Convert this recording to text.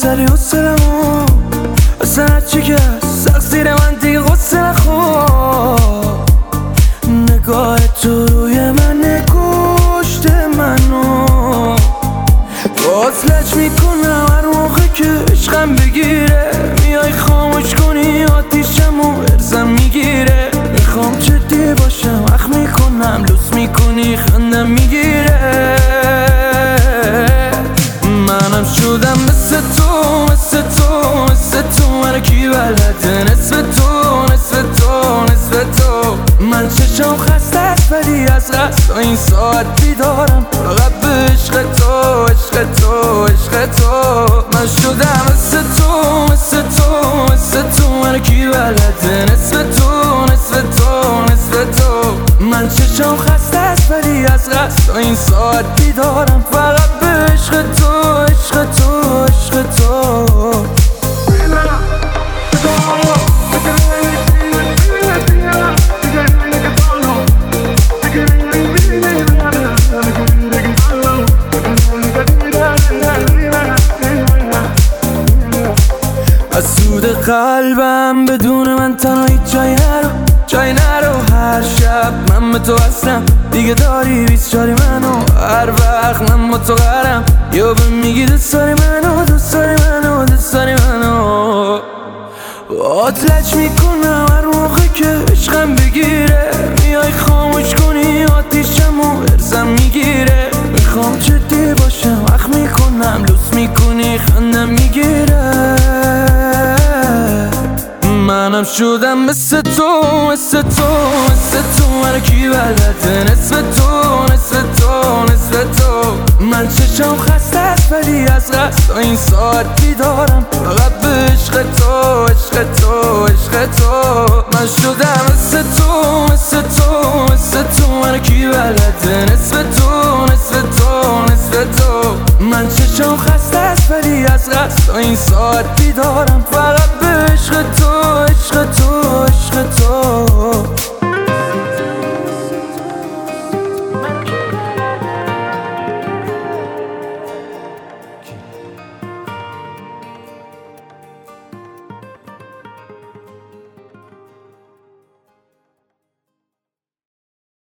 سری حسلمو اصلا هرچی که سخت زیر من دیگه غصه نخور. نگاه تو روی من کشته منو، وصلش میکنم هر موقع که عشقم بگیره. میای خاموش کنی آتیشمو ارزم میگیره. میخوام جدی باشم اخ میکنم لوس میکنی خندم میگیره. منم شدم مثل تو مثل تو مثل تو، من کی بلده نصف تو نصف تو نصف تو. من چشم خسته است ولی از قصد این ساعت بیدارم فقط به عشق تو عشق تو عشق تو. من شدم مثل تو مثل تو مثل تو، من کی بلده نصف تو نصف تو نصف تو. من چشم خسته است ولی از قصد این ساعت بیدارم فقط به عشق تو عشق تو عشق تو. از سود قلبم بدون من تنها هیچ جای نرو. هر شب من به تو هستم دیگه داری 24 منو. هر وقت من با تو قرم یا به میگی دوست داری منو دوست داری منو دوست داری منو. آتلش میکنم هر موقع که عشقم بگیره. میای خاموش کنی آتیشمو ارزم میگیره. میخوام جدی باشم اخ میکنم لوس میکنی خندم میگیره. منم شدم مثل تو مثل تو مثل تو، من کی بلده نصف تو نصف تو نصف تو. من چشم خسته است ولی از قصد این ساعت بیدارم فقط به عشق تو عشق تو عشق تو. من شدم مثل تو مثل تو مثل تو، من کی بلده نصف تو نصف تو نصف تو. من چشم خسته است ولی از قصد این ساعت بیدارم فقط به عشق تو عشق تو عشق تو.